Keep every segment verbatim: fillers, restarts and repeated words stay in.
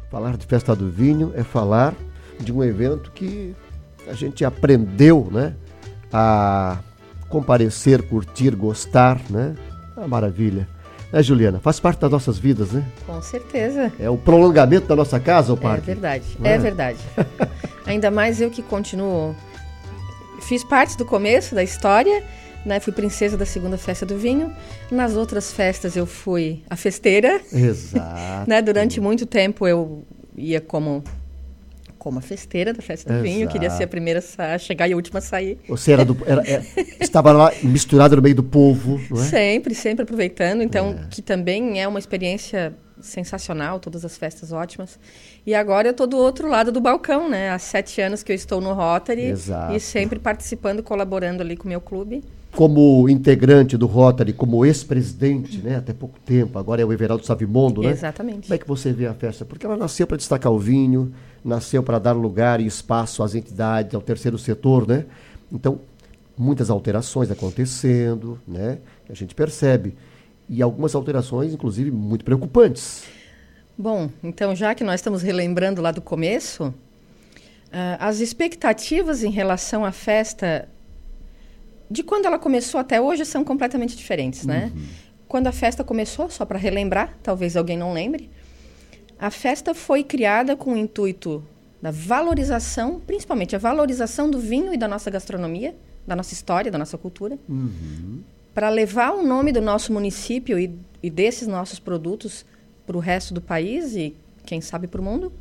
Falar de Festa do Vinho é falar de um evento que a gente aprendeu, né, a comparecer, curtir, gostar, né? Ah, maravilha. Né, Juliana? Faz parte das nossas vidas, né? Com certeza. É o prolongamento da nossa casa, o parque. É verdade, é? é verdade. Ainda mais eu que continuo... Fiz parte do começo da história, né? Fui princesa da segunda festa do vinho. Nas outras festas eu fui a festeira. Exato. Né? Durante muito tempo eu ia como... como a festeira da festa do Exato. vinho, eu queria ser a primeira a chegar e a última a sair. Você era do, era, era, estava lá misturada no meio do povo, não é? Sempre, sempre aproveitando, então, É. que também é uma experiência sensacional, todas as festas ótimas. E agora eu estou do outro lado do balcão, né? Há sete anos que eu estou no Rotary. Exato. E sempre participando, colaborando ali com o meu clube. Como integrante do Rotary, como ex-presidente, né? Até pouco tempo, agora é o Everaldo Savimondo, né? Exatamente. Como é que você vê a festa? Porque ela nasceu para destacar o vinho, nasceu para dar lugar e espaço às entidades, ao terceiro setor, né? Então, muitas alterações acontecendo, né? Que a gente percebe. E algumas alterações, inclusive, muito preocupantes. Bom, então, já que nós estamos relembrando lá do começo, uh, as expectativas em relação à festa, de quando ela começou até hoje, são completamente diferentes, né? Uhum. Quando a festa começou, só para relembrar, talvez alguém não lembre, a festa foi criada com o intuito da valorização, principalmente a valorização do vinho e da nossa gastronomia, da nossa história, da nossa cultura, Uhum. para levar o nome do nosso município e, e desses nossos produtos para o resto do país e, quem sabe, para o mundo.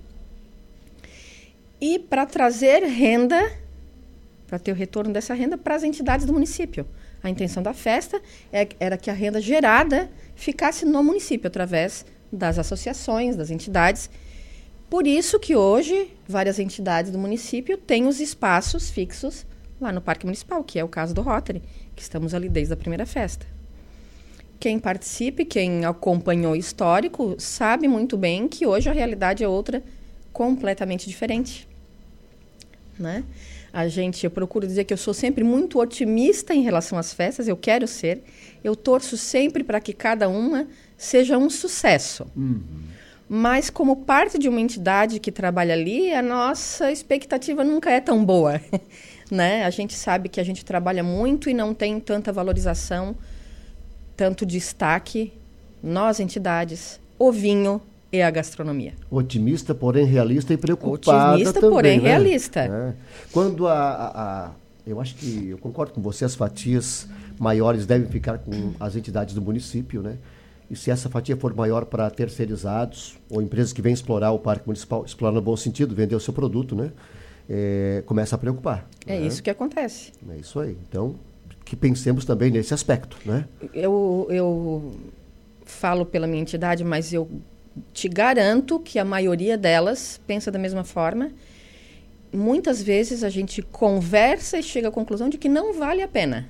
E para trazer renda, para ter o retorno dessa renda para as entidades do município. A intenção da festa é, era que a renda gerada ficasse no município, através das associações, das entidades. Por isso que hoje várias entidades do município têm os espaços fixos lá no Parque Municipal, que é o caso do Rotary, que estamos ali desde a primeira festa. Quem participe, quem acompanhou o histórico, sabe muito bem que hoje a realidade é outra, completamente diferente. Né? A gente, eu procuro dizer que eu sou sempre muito otimista em relação às festas, eu quero ser, eu torço sempre para que cada uma seja um sucesso. Uhum. Mas como parte de uma entidade que trabalha ali, a nossa expectativa nunca é tão boa. Né? A gente sabe que a gente trabalha muito e não tem tanta valorização, tanto destaque, nós entidades, o vinho e a gastronomia. Otimista, porém realista e preocupada Otimista, também, porém né? realista. É. Quando a, a, a... Eu acho que, eu concordo com você, as fatias maiores devem ficar com as entidades do município, né? E se essa fatia for maior para terceirizados ou empresas que vêm explorar o Parque Municipal, explorar no bom sentido, vender o seu produto, né? É, começa a preocupar. É, né? Isso que acontece. É isso aí. Então, que pensemos também nesse aspecto, né? Eu, eu falo pela minha entidade, mas eu te garanto que a maioria delas pensa da mesma forma. Muitas vezes a gente conversa e chega à conclusão de que não vale a pena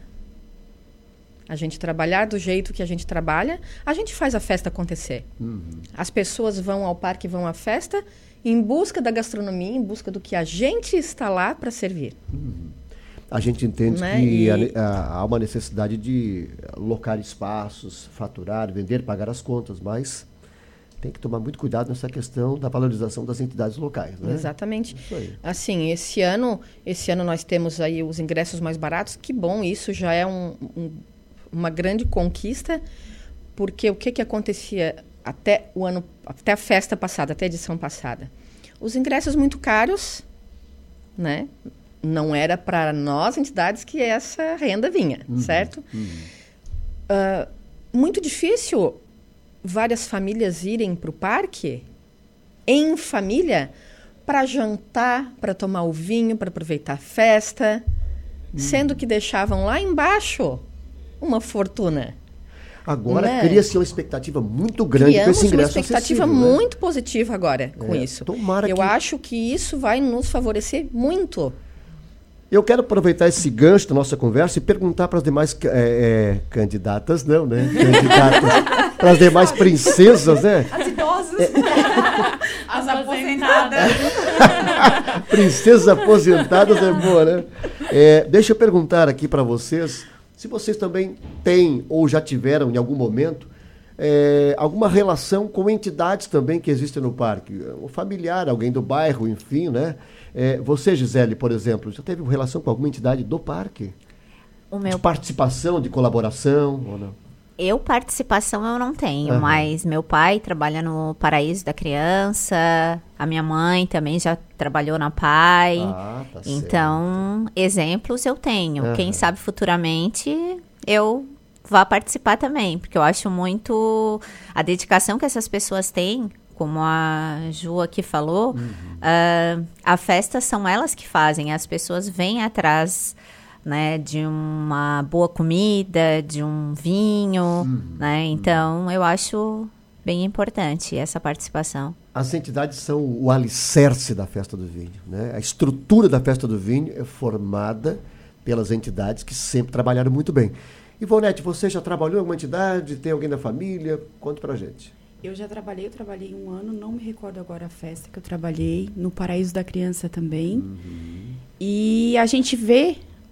a gente trabalhar do jeito que a gente trabalha. A gente faz a festa acontecer. Uhum. As pessoas vão ao parque, vão à festa em busca da gastronomia, em busca do que a gente está lá para servir. Uhum. A gente entende, né? que e... a, a, há uma necessidade de locar espaços, faturar, vender, pagar as contas, mas tem que tomar muito cuidado nessa questão da valorização das entidades locais, né? Exatamente. Assim, esse ano, esse ano nós temos aí os ingressos mais baratos. Que bom, isso já é um, um, uma grande conquista, porque o que, que acontecia até o ano, até a festa passada, até a edição passada? Os ingressos muito caros, né? Não era para nós, entidades, que essa renda vinha, uhum, certo? Uhum. Uh, muito difícil várias famílias irem para o parque em família para jantar, para tomar o vinho, para aproveitar a festa, uhum, sendo que deixavam lá embaixo uma fortuna. Agora, né? cria-se uma expectativa muito grande Criamos com esse ingresso uma expectativa acessível, muito né? positiva agora com é, isso. Tomara Eu que... acho que isso vai nos favorecer muito. Eu quero aproveitar esse gancho da nossa conversa e perguntar para as demais é, é, candidatas, não, né? Candidatas, para as demais princesas, né? As idosas. É. As aposentadas. Princesas aposentadas é boa, né? É, deixa eu perguntar aqui para vocês, se vocês também têm ou já tiveram em algum momento É, alguma relação com entidades também que existem no parque? Um familiar, alguém do bairro, enfim, né? É, você, Gisele, por exemplo, já teve relação com alguma entidade do parque? O meu... De participação, de colaboração ou não? Eu, participação, eu não tenho, Uhum. mas meu pai trabalha no Paraíso da Criança, a minha mãe também já trabalhou na P A I, Ah, tá então, certo. exemplos eu tenho. Uhum. Quem sabe futuramente eu vá participar também, porque eu acho muito a dedicação que essas pessoas têm, como a Ju aqui falou, uhum. uh, a festa são elas que fazem, as pessoas vêm atrás, né, de uma boa comida, de um vinho, uhum. né, então eu acho bem importante essa participação. As entidades são o alicerce da Festa do Vinho, né? A estrutura da Festa do Vinho é formada pelas entidades que sempre trabalharam muito bem. Ivonete, você já trabalhou em alguma entidade? Tem alguém da família? Conta pra gente. Eu já trabalhei, eu trabalhei um ano, não me recordo agora a festa que eu trabalhei, no Paraíso da Criança também. Uhum. E a gente vê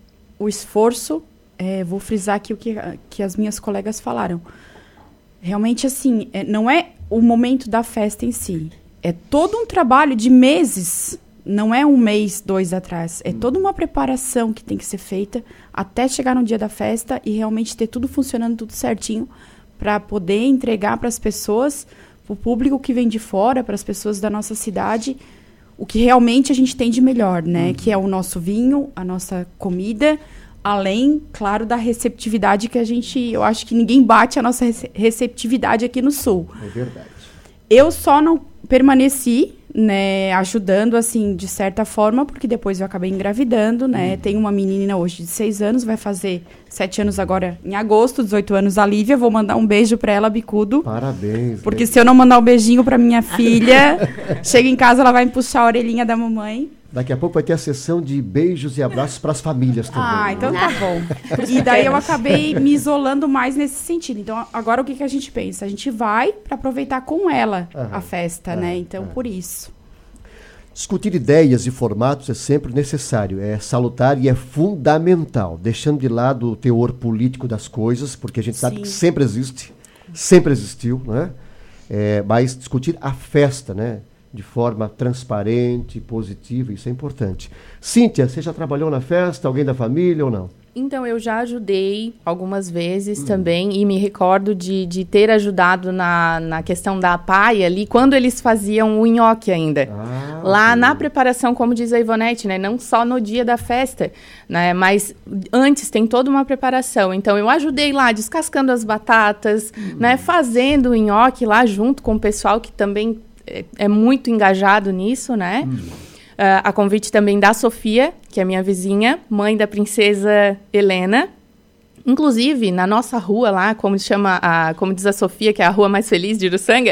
o esforço, é, vou frisar aqui o que, que as minhas colegas falaram. Realmente, assim, é, não é o momento da festa em si, é todo um trabalho de meses. Não é um mês, dois atrás. É toda uma preparação que tem que ser feita até chegar no dia da festa e realmente ter tudo funcionando, tudo certinho, para poder entregar para as pessoas, para o público que vem de fora, para as pessoas da nossa cidade, o que realmente a gente tem de melhor, né? Uhum. Que é o nosso vinho, a nossa comida, além, claro, da receptividade que a gente... Eu acho que ninguém bate a nossa receptividade aqui no Sul. É verdade. Eu só não permaneci, né, ajudando, assim, de certa forma, porque depois eu acabei engravidando, né? Uhum. Tenho uma menina hoje de seis anos, vai fazer sete anos agora em agosto, dezoito anos, a Lívia. Vou mandar um beijo pra ela, bicudo. Parabéns. Porque né? Se eu não mandar um beijinho pra minha filha, chega em casa, ela vai me puxar a orelhinha da mamãe. Daqui a pouco vai ter a sessão de beijos e abraços para as famílias também. Ah, então tá bom. E daí eu acabei me isolando mais nesse sentido. Então, agora o que, que a gente pensa? A gente vai para aproveitar com ela uhum. a festa, uhum. né? Então, uhum. por isso. Discutir ideias e formatos é sempre necessário, é salutar e é fundamental, deixando de lado o teor político das coisas, porque a gente Sim. sabe que sempre existe, sempre existiu, né? É, mas discutir a festa, né? De forma transparente, positiva, isso é importante. Cíntia, você já trabalhou na festa? Alguém da família ou não? Então, eu já ajudei algumas vezes hum. também, e me recordo de, de ter ajudado na, na questão da P A I ali, quando eles faziam o nhoque ainda. Ah, Lá sim. na preparação, como diz a Ivonete, né? Não só no dia da festa, né? Mas antes tem toda uma preparação. Então, eu ajudei lá, descascando as batatas, hum. né? Fazendo o nhoque lá junto com o pessoal que também é, é muito engajado nisso, né? Hum. Uh, a convite também da Sofia, que é minha vizinha, mãe da princesa Helena. Inclusive, na nossa rua lá, como chama a, como diz a Sofia, que é a rua mais feliz de Uruçanga.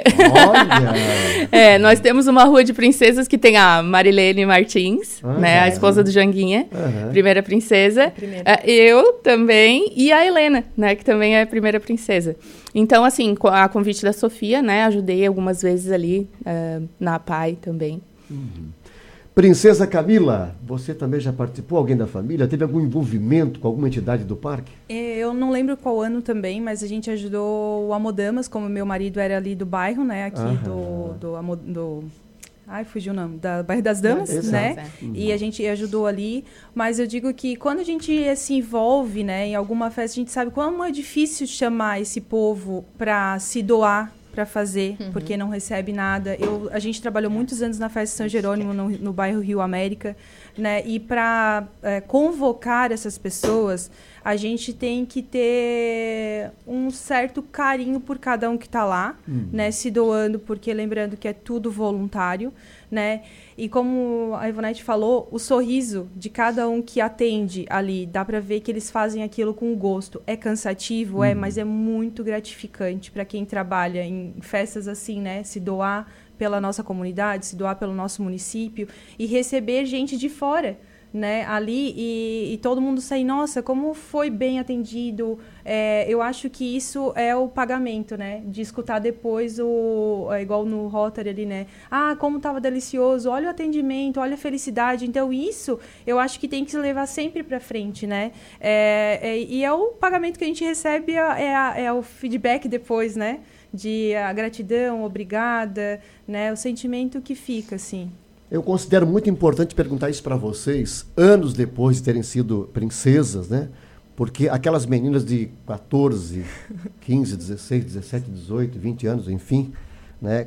Olha! é, nós temos uma rua de princesas que tem a Marilene Martins, uhum. né, a esposa do Janguinha, uhum. primeira princesa. Primeira. Uh, eu também, e a Helena, né, que também é a primeira princesa. Então, assim, a convite da Sofia, né, ajudei algumas vezes ali uh, na P A I também. Uhum. Princesa Camila, você também já participou? Alguém da família? Teve algum envolvimento com alguma entidade do parque? Eu não lembro qual ano também, mas a gente ajudou o Amodamas, como meu marido era ali do bairro, né? Aqui Aham. do... do, do Ai, fugiu o nome. Da Bairro das Damas, é, né? Uhum. E a gente ajudou ali. Mas eu digo que quando a gente se envolve, né, em alguma festa, a gente sabe como é difícil chamar esse povo para se doar para fazer, uhum. porque não recebe nada. Eu, a gente trabalhou muitos anos na Festa São Jerônimo, no, no bairro Rio América, né? E para é, convocar essas pessoas, a gente tem que ter um certo carinho por cada um que está lá, uhum. né? Se doando, porque lembrando que é tudo voluntário, né? E como a Ivonete falou, o sorriso de cada um que atende ali, dá para ver que eles fazem aquilo com gosto. É cansativo, uhum. é, mas é muito gratificante para quem trabalha em festas assim, né? Se doar pela nossa comunidade, se doar pelo nosso município e receber gente de fora, né, ali e, e todo mundo sair, nossa, como foi bem atendido. É, eu acho que isso é o pagamento, né, de escutar depois o, é, igual no Rotary ali, né, ah, como estava delicioso, olha o atendimento, olha a felicidade. Então isso eu acho que tem que se levar sempre para frente, né, é, é, e é o pagamento que a gente recebe, é, a, é o feedback depois, né, de a gratidão, obrigada, né? O sentimento que fica, assim. Eu considero muito importante perguntar isso para vocês, anos depois de terem sido princesas, né? Porque aquelas meninas de quatorze, quinze, dezesseis, dezessete, dezoito, vinte anos, enfim, né?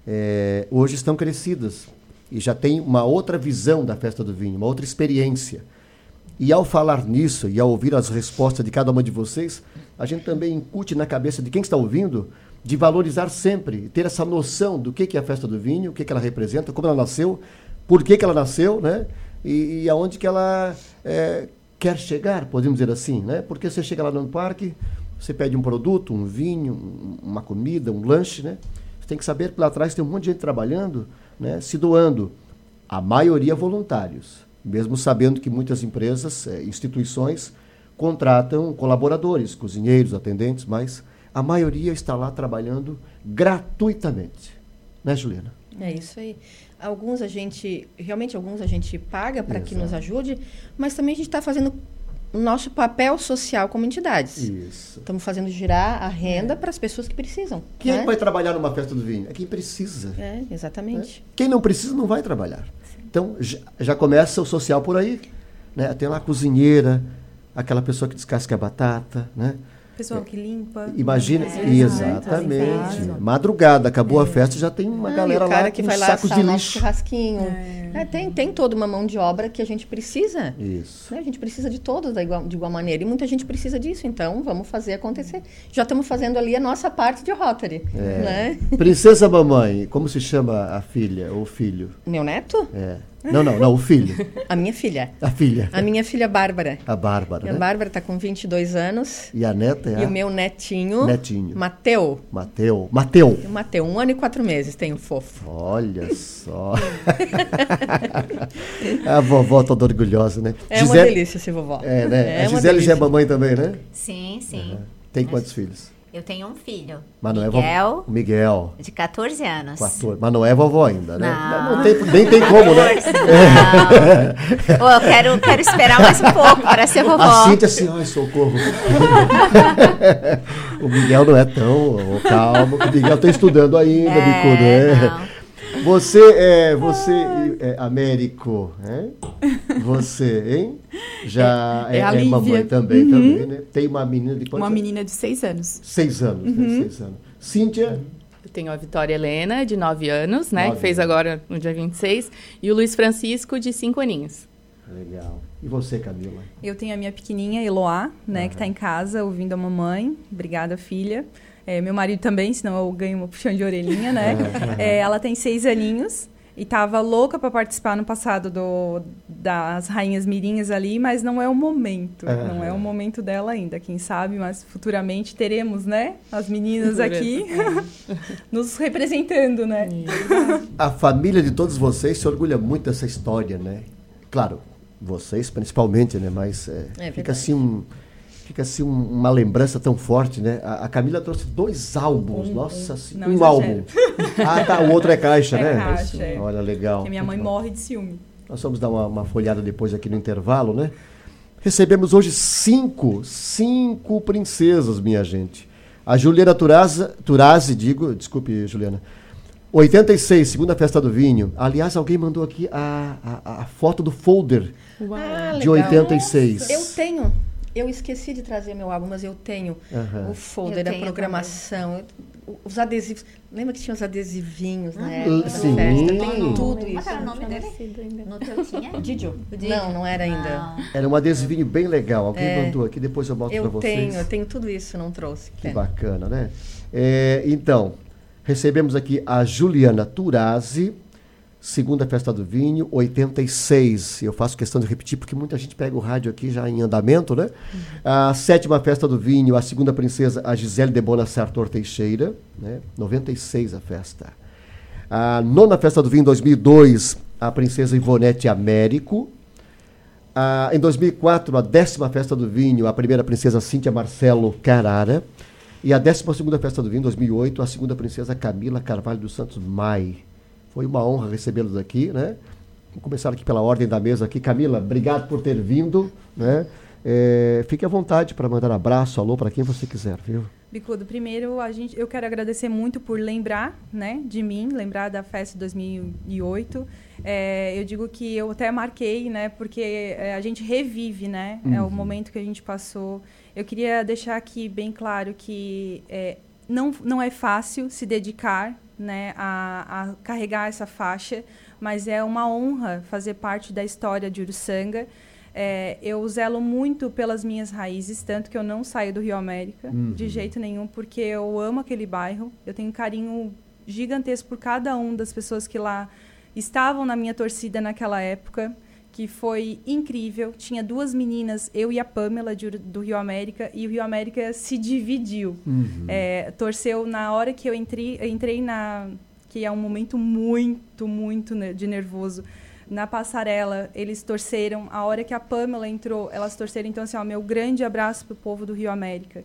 É, hoje estão crescidas e já têm uma outra visão da festa do vinho, uma outra experiência. E ao falar nisso e ao ouvir as respostas de cada uma de vocês, a gente também incute na cabeça de quem está ouvindo de valorizar sempre, ter essa noção do que, que é a festa do vinho, o que, que ela representa, como ela nasceu, por que, que ela nasceu, né? E, e aonde que ela é, quer chegar, podemos dizer assim, né? Porque você chega lá no parque, você pede um produto, um vinho, uma comida, um lanche, né? Você tem que saber que lá atrás tem um monte de gente trabalhando, né? Se doando, a maioria voluntários, mesmo sabendo que muitas empresas, é, instituições, contratam colaboradores, cozinheiros, atendentes, mas a maioria está lá trabalhando gratuitamente. Né, Juliana? É isso aí. Alguns a gente, realmente alguns a gente paga para que nos ajude, mas também a gente está fazendo o nosso papel social como entidades. Isso. Estamos fazendo girar a renda para as pessoas que precisam. Quem né? vai trabalhar numa festa do vinho? É quem precisa. É, exatamente. Né? Quem não precisa não vai trabalhar. Então, já, já começa o social por aí. Né? Tem lá a cozinheira, aquela pessoa que descasca a batata, né? Pessoal que limpa. Imagina, é, exatamente. É, Madrugada, acabou é. a festa, já tem uma ah, galera o cara lá que com vai lá sacos de lixo. Churrasquinho. É. É, tem, tem toda uma mão de obra que a gente precisa. Isso. Né? A gente precisa de todos da igual, de igual maneira. E muita gente precisa disso, então vamos fazer acontecer. Já estamos fazendo ali a nossa parte de Rotary. É. Né? Princesa Mamãe, como se chama a filha ou o filho? Meu neto? É. Não, não, não, o filho. A minha filha. A filha. A minha filha Bárbara. A Bárbara, e a né? Bárbara está com vinte e dois anos. E a neta é a... E o meu netinho. Netinho. Mateu. Mateu. Mateu. O Mateu, um ano e quatro meses, tem o fofo. Olha só. A vovó toda orgulhosa, né? É Gisele... uma delícia esse vovó. É, né? É a Gisele já é mamãe também, né? Sim, sim. Uhum. Tem quantos filhos? Eu tenho um filho. Mas não Miguel, é vovó. Miguel. De quatorze anos. quatorze. Mas não é vovó ainda, né? Não. não tem, nem tem como, né? Não. Oh, eu quero, quero esperar mais um pouco para ser vovó. A Cíntia assim, ai, socorro. O Miguel não é tão... Oh, calma, o Miguel está estudando ainda, é, bicudo, né? Não. Você, é, você, é, Américo, hein? Você, hein? Já é, é, é é mamãe também, uhum. também, né? Tem uma menina de quantos Uma anos? menina de seis anos. Seis anos, uhum. né? Seis anos. Cíntia? Eu tenho a Vitória Helena, de nove anos, né? Nove que fez anos. agora no dia vinte e seis. E o Luiz Francisco, de cinco aninhos. Legal. E você, Camila? Eu tenho a minha pequenininha, Eloá, né? Aham. Que está em casa, ouvindo a mamãe. Obrigada, filha. É, meu marido também, senão eu ganho uma puxão de orelhinha, né? É, ela tem seis aninhos e estava louca para participar no passado do, das Rainhas Mirinhas ali, mas não é o momento. Uhum. Não é o momento dela ainda. Quem sabe, mas futuramente teremos, né? As meninas aqui nos representando, né? A família de todos vocês se orgulha muito dessa história, né? Claro, vocês principalmente, né? Mas é, É fica assim um... Fica assim um, uma lembrança tão forte, né? A, a Camila trouxe dois álbuns, Um, nossa, um. assim, Não um exagero. álbum. Ah, tá, o outro é caixa, É né? caixa, é. Olha, legal. Porque minha mãe morre de ciúme. Nós vamos dar uma, uma folhada depois aqui no intervalo, né? Recebemos hoje cinco, cinco princesas, minha gente. A Juliana Turaza, Turazi, digo, desculpe, Juliana, oitenta e seis, segunda festa do vinho. Aliás, alguém mandou aqui a, a, a foto do folder Ah, de legal. oitenta e seis. Eu tenho. Eu esqueci de trazer meu álbum, mas eu tenho Aham. o folder, Eu a tenho programação, eu- os adesivos. Lembra que tinha os adesivinhos na Uhum. época da Sim. festa? Eu tenho tudo Como isso. era o nome dele? No teu tinha? Didio? O Didio? Não, não era ainda. Não. Era um adesivinho bem legal. Alguém É. mandou aqui, depois eu mostro Eu para vocês. tenho, eu tenho tudo isso, não trouxe. Que Pena. bacana, né? É, então, recebemos aqui a Juliana Turazi, segunda festa do vinho, oitenta e seis. Eu faço questão de repetir porque muita gente pega o rádio aqui já em andamento, né? Uhum. A sétima festa do vinho, a segunda princesa, a Gisele de Bona Sartor Teixeira, né? noventa e seis a festa. A nona festa do vinho, dois mil e dois, a princesa Ivonete Américo. Ah, em dois mil e quatro, a décima festa do vinho, a primeira princesa Cíntia Marcelo Carara. E a décima segunda festa do vinho, dois mil e oito, a segunda princesa Camila Carvalho dos Santos Mai. Foi uma honra recebê-los aqui, né? Vou começar aqui pela ordem da mesa aqui. Camila, obrigado por ter vindo, né? É, fique à vontade para mandar abraço, alô, para quem você quiser, viu? Bicudo, primeiro a gente, eu quero agradecer muito por lembrar, né, de mim, lembrar da festa de dois mil e oito. É, eu digo que eu até marquei, né, porque é, a gente revive, né, uhum. é o momento que a gente passou. Eu queria deixar aqui bem claro que é, não, não é fácil se dedicar, né, a, a carregar essa faixa, mas é uma honra fazer parte da história de Uruçanga. É, eu zelo muito pelas minhas raízes, tanto que eu não saio do Rio América, uhum. de jeito nenhum, porque eu amo aquele bairro, eu tenho um carinho gigantesco por cada uma das pessoas que lá estavam na minha torcida naquela época, que foi incrível. Tinha duas meninas, eu e a Pamela, de, do Rio América, e o Rio América se dividiu. Uhum. É, torceu na hora que eu entrei, eu entrei na... que é um momento muito, muito de nervoso. Na passarela, eles torceram. A hora que a Pamela entrou, elas torceram. Então, assim, ó, meu grande abraço para o povo do Rio América.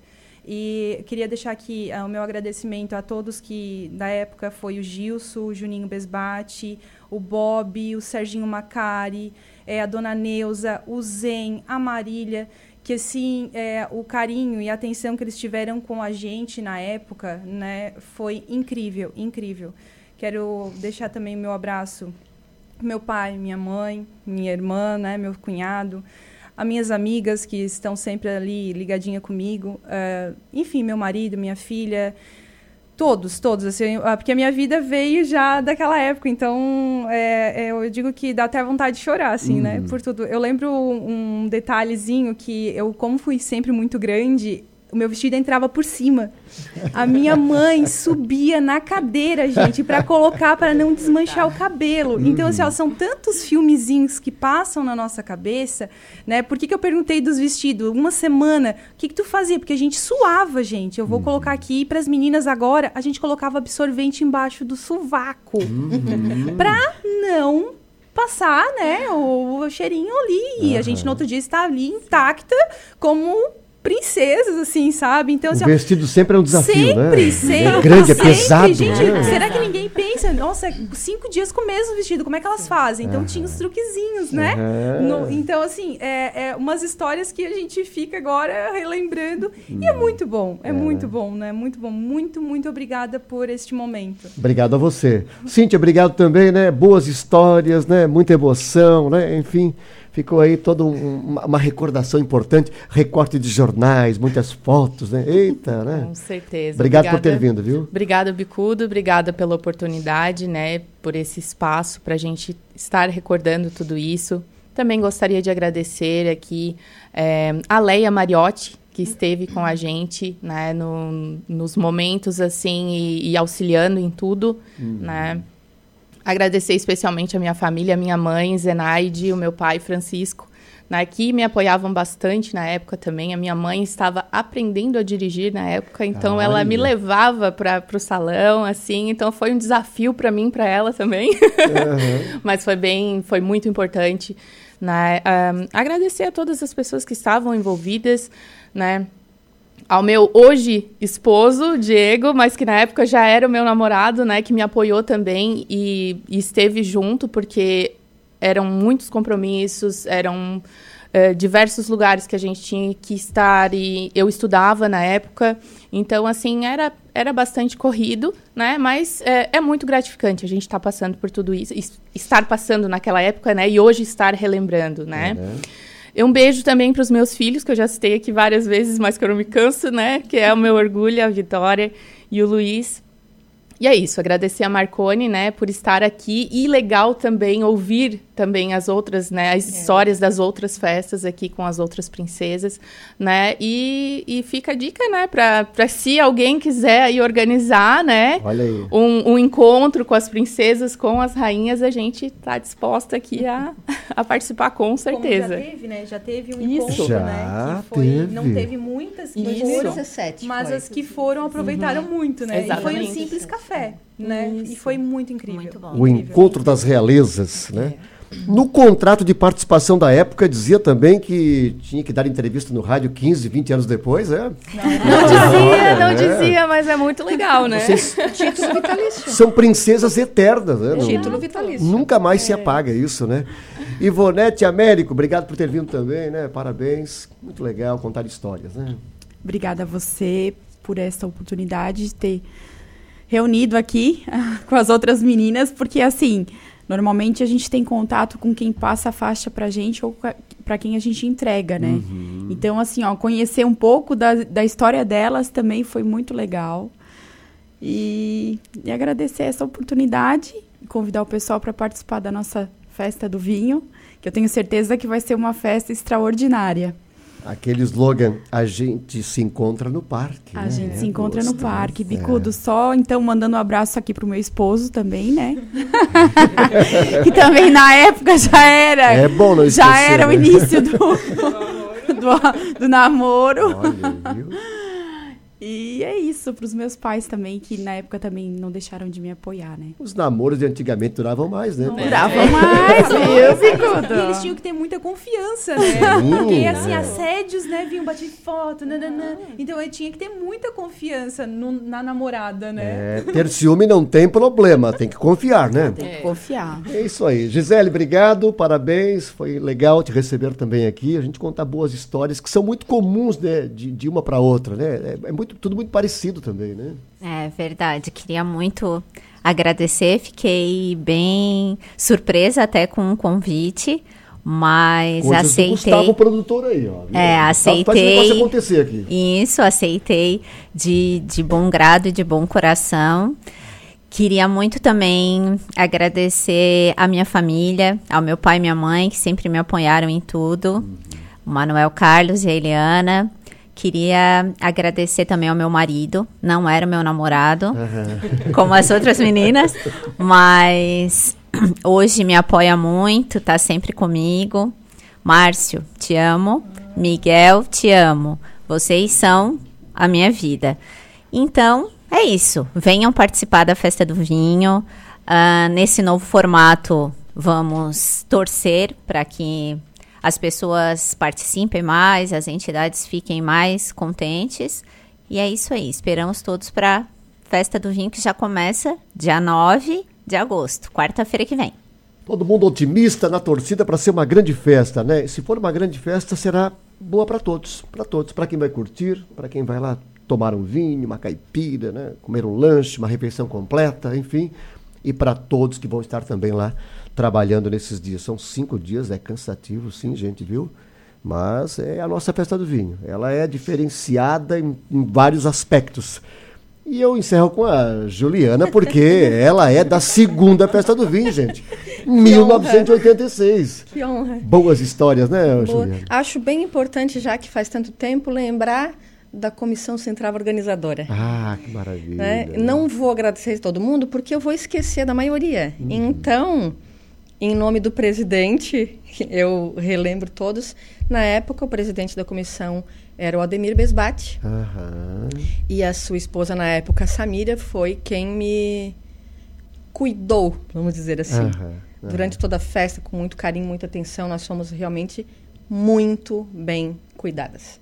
E queria deixar aqui uh, o meu agradecimento a todos que, da época, foi o Gilson, o Juninho Besbate, o Bob, o Serginho Macari, é, a Dona Neuza, o Zen, a Marília, que, assim, é, o carinho e a atenção que eles tiveram com a gente na época, né, foi incrível, incrível. Quero deixar também o meu abraço meu pai, minha mãe, minha irmã, né, meu cunhado, as minhas amigas que estão sempre ali ligadinha comigo, uh, enfim, meu marido, minha filha, todos, todos, assim, porque a minha vida veio já daquela época, então é, é, eu digo que dá até vontade de chorar, assim, uhum. né, por tudo. Eu lembro um detalhezinho que eu, como fui sempre muito grande, o meu vestido entrava por cima. A minha mãe subia na cadeira, gente, para colocar, para não desmanchar o cabelo. Então, assim, ó, são tantos filmezinhos que passam na nossa cabeça, né? Por que que eu perguntei dos vestidos? Uma semana, o que que tu fazia? Porque a gente suava, gente. Eu vou uhum. colocar aqui para as meninas agora, a gente colocava absorvente embaixo do sovaco. Uhum. Para não passar, né, o, o cheirinho ali. Uhum. E a gente, no outro dia, está ali intacta como... princesas, assim, sabe? Então, assim, o vestido sempre é um desafio, sempre, né? Sempre, é grande, é sempre. pesado. Gente, né? será que ninguém pensa? Nossa, cinco dias com o mesmo vestido, como é que elas fazem? Então, uhum. tinha os truquezinhos, né? Uhum. No, então, assim, é, é umas histórias que a gente fica agora relembrando. Uhum. E é muito bom, é, é muito bom, né? Muito bom. Muito, muito obrigada por este momento. Obrigado a você. Cíntia, obrigado também, né? Boas histórias, né? Muita emoção, né? Enfim... Ficou aí toda um, uma, uma recordação importante, recorte de jornais, muitas fotos, né? Eita, né? Com certeza. Obrigado obrigada, por ter vindo, viu? Obrigada, Bicudo. Obrigada pela oportunidade, né? Por esse espaço para a gente estar recordando tudo isso. Também gostaria de agradecer aqui é, a Leia Mariotti, que esteve com a gente, né? No, nos momentos, assim, e, e auxiliando em tudo, uhum. né? Agradecer especialmente a minha família, a minha mãe, Zenaide, o meu pai, Francisco, né, que me apoiavam bastante na época também. A minha mãe estava aprendendo a dirigir na época, então Ai, ela me levava para o salão, assim. Então, foi um desafio para mim, para ela também. Uhum. Mas foi bem, foi muito importante. Né? Um, agradecer a todas as pessoas que estavam envolvidas, né? Ao meu hoje esposo, Diego, mas que na época já era o meu namorado, né, que me apoiou também e, e esteve junto, porque eram muitos compromissos, eram uh, diversos lugares que a gente tinha que estar, e eu estudava na época, então, assim, era, era bastante corrido, né, mas é, é muito gratificante a gente estar passando por tudo isso, estar passando naquela época, né, e hoje estar relembrando, né. Uhum. Um beijo também para os meus filhos, que eu já citei aqui várias vezes, mas que eu não me canso, né? Que é o meu orgulho, a Vitória e o Luiz. E é isso, agradecer a Marconi, né, por estar aqui. E legal também ouvir também as outras, né, as é. histórias das outras festas aqui com as outras princesas, né? E, e fica a dica, né, para se alguém quiser aí organizar, né, Olha aí. Um, um encontro com as princesas, com as rainhas, a gente está disposta aqui a, a participar com certeza. Como já teve, né? Já teve um Isso. encontro, já né? Que foi, teve. Não teve muitas que Isso. foram, dezessete, mas foi. as que foram aproveitaram uhum. muito, né? Exatamente. E foi um simples café, né? Isso. E foi muito incrível. Muito bom. O encontro das realezas, né? É. No contrato de participação da época, dizia também que tinha que dar entrevista no rádio quinze, vinte anos depois, é? Não, não dizia, não é. dizia, mas é muito legal, né? Vocês Título vitalício. são princesas eternas, né? Não, Título vitalício. nunca mais é. se apaga isso, né? Ivonete Américo, obrigado por ter vindo também, né? Parabéns. Muito legal contar histórias, né? Obrigada a você por essa oportunidade de ter reunido aqui com as outras meninas, porque, assim, normalmente a gente tem contato com quem passa a faixa pra gente ou para quem a gente entrega, né? Uhum. Então, assim, ó, conhecer um pouco da, da história delas também foi muito legal. E, e agradecer essa oportunidade e convidar o pessoal para participar da nossa festa do vinho, que eu tenho certeza que vai ser uma festa extraordinária. Aquele slogan, a gente se encontra no parque. A né? gente é, se encontra gosto, no parque. né? Bicudo, é. só então mandando um abraço aqui pro meu esposo também, né? Que também na época já era. É bom não esquecer, já era né? o início do, do, do namoro. Olha, viu? E é isso, para os meus pais também, que na época também não deixaram de me apoiar, né? Os namoros de antigamente duravam mais, né? Duravam é. mais, viu, Bicudo? E eles tinham que ter muita confiança, né? Porque, assim, assédios, né? Vinham bater foto, nananã. Então, eu tinha que ter muita confiança no, na namorada, né? É, ter ciúme não tem problema, tem que confiar, né? Tem que confiar. É isso aí. Gisele, obrigado, parabéns. Foi legal te receber também aqui. A gente conta boas histórias que são muito comuns, né? De, de uma para outra, né? É, é muito tudo muito parecido também, né? É verdade, queria muito agradecer, fiquei bem surpresa até com o convite, mas Coisas aceitei. Do Gustavo, o produtor aí, ó. Viu? É, aceitei. Faz o negócio acontecer aqui. Isso, aceitei de, de bom grado e de bom coração. Queria muito também agradecer a minha família, ao meu pai e minha mãe, que sempre me apoiaram em tudo, uhum. O Manuel Carlos e a Eliana. Queria agradecer também ao meu marido, não era meu namorado, uhum. Como as outras meninas, mas hoje me apoia muito, tá sempre comigo. Márcio, te amo. Miguel, te amo. Vocês são a minha vida. Então, é isso. Venham participar da Festa do Vinho. Uh, nesse novo formato, vamos torcer para que as pessoas participem mais, as entidades fiquem mais contentes. E é isso aí. Esperamos todos para a Festa do Vinho, que já começa dia nove de agosto, quarta-feira que vem. Todo mundo otimista na torcida para ser uma grande festa, né? Se for uma grande festa, será boa para todos. Para todos. Para quem vai curtir, para quem vai lá tomar um vinho, uma caipira, né? Comer um lanche, uma refeição completa, enfim. E para todos que vão estar também lá trabalhando nesses dias. São cinco dias, é cansativo, sim, gente, viu? Mas é a nossa Festa do Vinho. Ela é diferenciada em, em vários aspectos. E eu encerro com a Juliana, porque ela é da segunda Festa do Vinho, gente. mil novecentos e oitenta e seis. Que honra. Boas histórias, né, Boa. Juliana? Acho bem importante, já que faz tanto tempo, lembrar da Comissão Central Organizadora. Ah, que maravilha. Né? Não vou agradecer a todo mundo, porque eu vou esquecer da maioria. Uhum. Então, em nome do presidente, eu relembro todos, na época o presidente da comissão era o Ademir Besbate. Uhum. E a sua esposa, na época, a Samira, foi quem me cuidou, vamos dizer assim. Uhum. Uhum. Durante toda a festa, com muito carinho, muita atenção, nós fomos realmente muito bem cuidadas.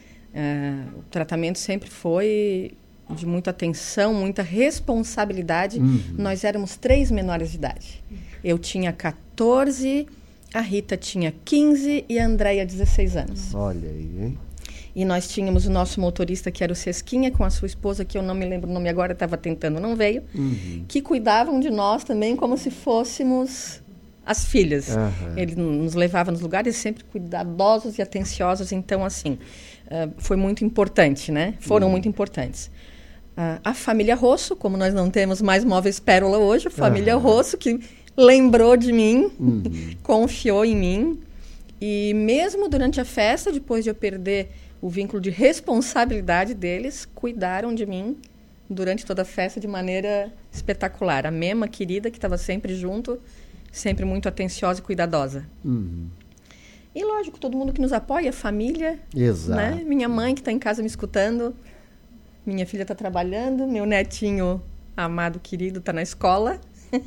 Uh, o tratamento sempre foi de muita atenção, muita responsabilidade. Uhum. Nós éramos três menores de idade. Eu tinha quatorze, a Rita tinha quinze e a Andréia dezesseis anos. Olha aí, hein? E nós tínhamos o nosso motorista, que era o Sesquinha, com a sua esposa, que eu não me lembro o nome agora, estava tentando, não veio, uhum. Que cuidavam de nós também como se fôssemos as filhas. Uhum. Ele nos levava nos lugares sempre cuidadosos e atenciosos. Então, assim, uh, foi muito importante, né? Foram uhum. muito importantes. Uh, a família Rosso, como nós não temos mais Móveis Pérola hoje, a família uhum. Rosso, que lembrou de mim, uhum. confiou em mim. E mesmo durante a festa, depois de eu perder o vínculo de responsabilidade deles, cuidaram de mim durante toda a festa de maneira espetacular. A Mema, querida, que estava sempre junto, sempre muito atenciosa e cuidadosa. Uhum. E, lógico, todo mundo que nos apoia, família. Exato. Né? Minha mãe, que está em casa me escutando. Minha filha está trabalhando. Meu netinho amado, querido, está na escola.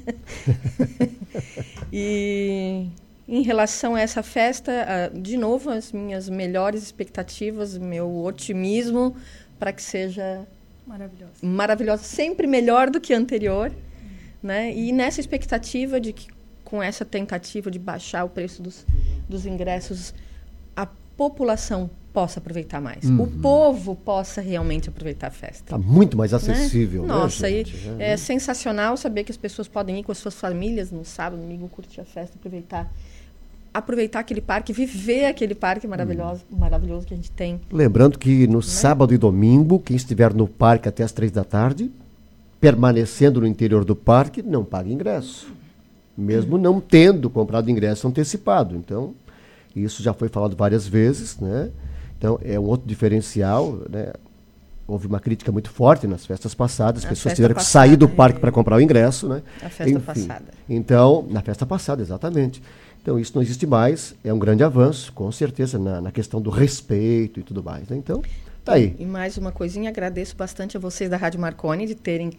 E em relação a essa festa, de novo, as minhas melhores expectativas, meu otimismo para que seja maravilhosa. maravilhosa, sempre melhor do que a anterior. Né? E nessa expectativa de que, com essa tentativa de baixar o preço dos, dos ingressos, a população possa aproveitar mais. Uhum. O povo possa realmente aproveitar a festa. Está muito mais acessível, né? né, Nossa, gente? e é, é sensacional saber que as pessoas podem ir com as suas famílias no sábado, domingo, curtir a festa, aproveitar. Aproveitar aquele parque, viver aquele parque maravilhoso, hum. maravilhoso que a gente tem. Lembrando que no né? sábado e domingo, quem estiver no parque até as três da tarde, permanecendo no interior do parque, não paga ingresso. Mesmo hum. não tendo comprado ingresso antecipado. Então, isso já foi falado várias vezes, né? Então, é um outro diferencial, né? Houve uma crítica muito forte nas festas passadas, as pessoas tiveram que sair do parque é... para comprar o ingresso, né? A festa Enfim, passada. Então, na festa passada, exatamente. Então, isso não existe mais, é um grande avanço, com certeza, na, na questão do respeito e tudo mais, né? Então, tá aí. E mais uma coisinha, agradeço bastante a vocês da Rádio Marconi de terem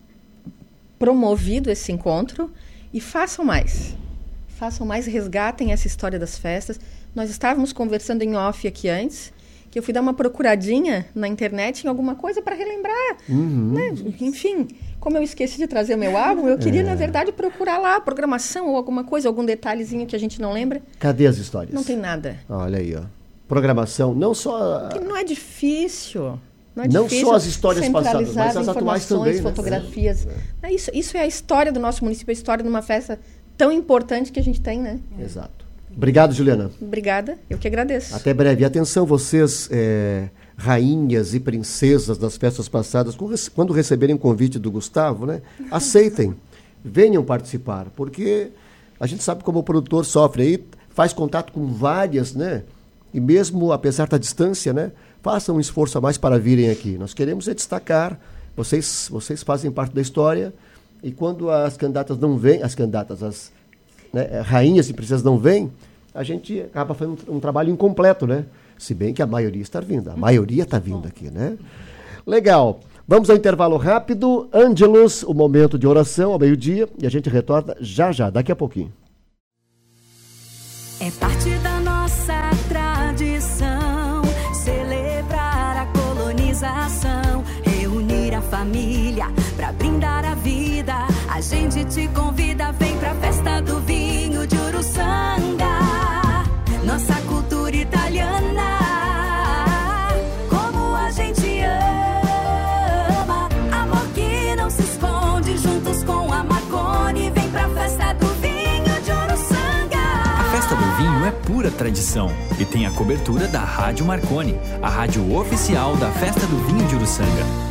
promovido esse encontro e façam mais. Façam mais, resgatem essa história das festas. Nós estávamos conversando em off aqui antes, que eu fui dar uma procuradinha na internet em alguma coisa para relembrar. Uhum. Né? Enfim, como eu esqueci de trazer meu álbum, eu queria, é. na verdade, procurar lá a programação ou alguma coisa, algum detalhezinho que a gente não lembra. Cadê as histórias? Não tem nada. Olha aí, ó. Programação, não só... Que não é difícil. Não, é não difícil só as histórias passadas, mas as atuais também, né? Fotografias. É. É. Isso, isso é a história do nosso município, a história de uma festa tão importante que a gente tem, né? É. Exato. Obrigado, Juliana. Obrigada, eu que agradeço. Até breve. Atenção, vocês, é, rainhas e princesas das festas passadas, quando receberem o convite do Gustavo, né, aceitem, venham participar, porque a gente sabe como o produtor sofre aí, faz contato com várias, né, e mesmo apesar da distância, né, façam um esforço a mais para virem aqui. Nós queremos é destacar, vocês, vocês fazem parte da história, e quando as candidatas não vêm, as candidatas, as né, rainhas e princesas não vêm, a gente acaba fazendo um, um trabalho incompleto, né? Se bem que a maioria está vindo, a maioria está vindo aqui, né? Legal. Vamos ao intervalo rápido. Ângelus, o momento de oração ao meio-dia, e a gente retorna já já, daqui a pouquinho. É parte da nossa tradição celebrar a colonização, reunir a família pra brindar a vida. A gente te convida, vem pra festa do vinho de Uruçanga, nossa cultura italiana. Como a gente ama, amor que não se esconde, juntos com a Marconi, vem pra festa do vinho de Uruçanga. A festa do vinho é pura tradição e tem a cobertura da Rádio Marconi, a rádio oficial da festa do vinho de Uruçanga.